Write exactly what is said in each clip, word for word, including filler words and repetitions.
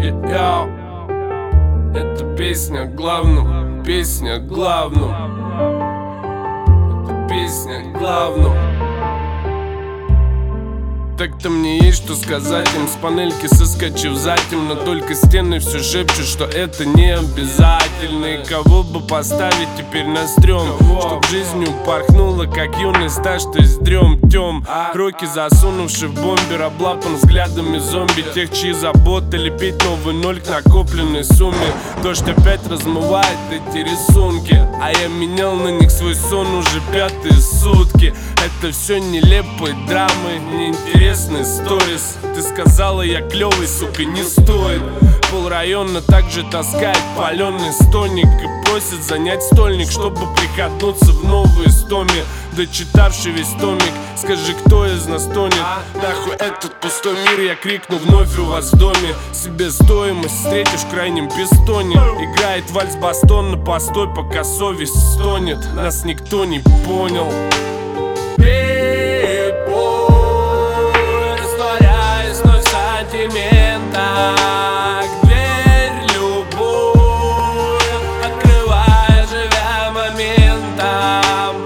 Йоу, это песня о главном, песня о главном. Это песня о главном. Так-то мне есть что сказать им, с панельки соскочив затем. Но только стены все шепчут, что это не обязательно. И кого бы поставить теперь на стрём, чтоб жизнью порхнула, как юный стаж, то есть дрём тём. Руки засунувши в бомбер, облапан взглядами зомби. Тех, чьи заботы лепить новый ноль к накопленной сумме. Дождь опять размывает эти рисунки, а я менял на них свой сон уже пятые сутки. Это все нелепые драмы, неинтересные сторис. Ты сказала, я клёвый, сука, не стоит. Пол района также таскает палёный стоник и просит занять стольник, чтобы приходнуться в новые стоми. Дочитавший весь томик, скажи, кто из нас тонет? Нахуй этот пустой мир, я крикну вновь у вас в доме. Себестоимость встретишь в крайнем пистоне. Играет вальс бастон на постой, пока совесть стонет. Нас никто не понял. Растворяясь вновь в сантиментах, дверь любую открывая, живя моментом.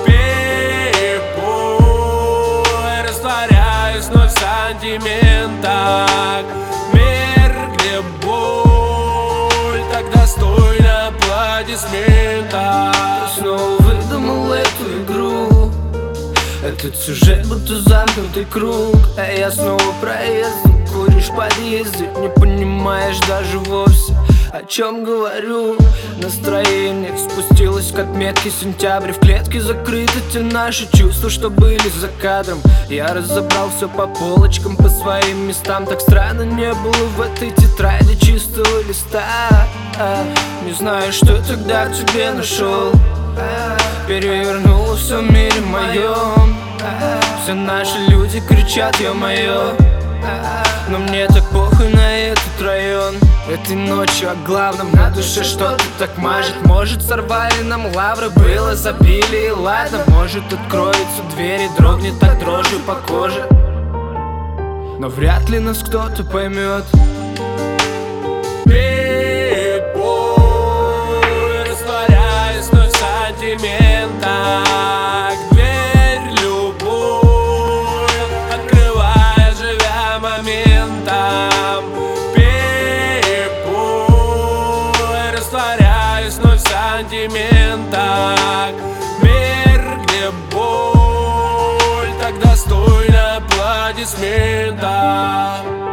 Пей-пой, растворяясь вновь в сантиментах. Мир, где боль так достойна аплодисмента. Ты снова выдумал эту игру, этот сюжет будто замкнутый круг, а я снова проездом. Куришь в подъезде, не понимаешь даже вовсе, о чем говорю. Настроение спустилось к отметке сентября. В клетке закрыты те наши чувства, что были за кадром. Я разобрал все по полочкам, по своим местам. Так странно не было в этой тетради чистого листа. Не знаю, что тогда в тебе нашел, перевернуло все в мире моем. Все наши люди кричат, ё-моё, но мне так похуй на этот район. Этой ночью о главном, на душе что-то так мажет. Может, сорвали нам лавры, было забили, и ладно. Может, откроются двери, дрогнет так дрожью по коже, но вряд ли нас кто-то поймет. Растворяясь вновь в сантиментах, дверь любую открывая, живя моментом. Пей-пой, растворяясь вновь в сантиментах. Мир, где боль так достойна аплодисмента.